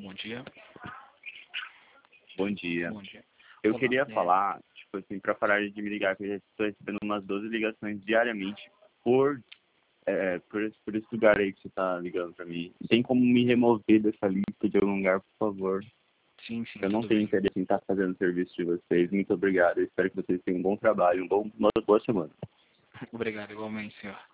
bom dia. Bom dia. Bom dia. Eu Olá, queria falar, tipo assim, pra parar de me ligar, que eu já estou recebendo umas 12 ligações diariamente por esse lugar aí que você tá ligando pra mim. Tem como me remover dessa lista de algum lugar, por favor? Sim, Eu não tudo tenho bem. interesse em estar fazendo o serviço de vocês. Muito obrigado. Eu espero que vocês tenham um bom trabalho, uma boa semana. Obrigado, igualmente, senhor.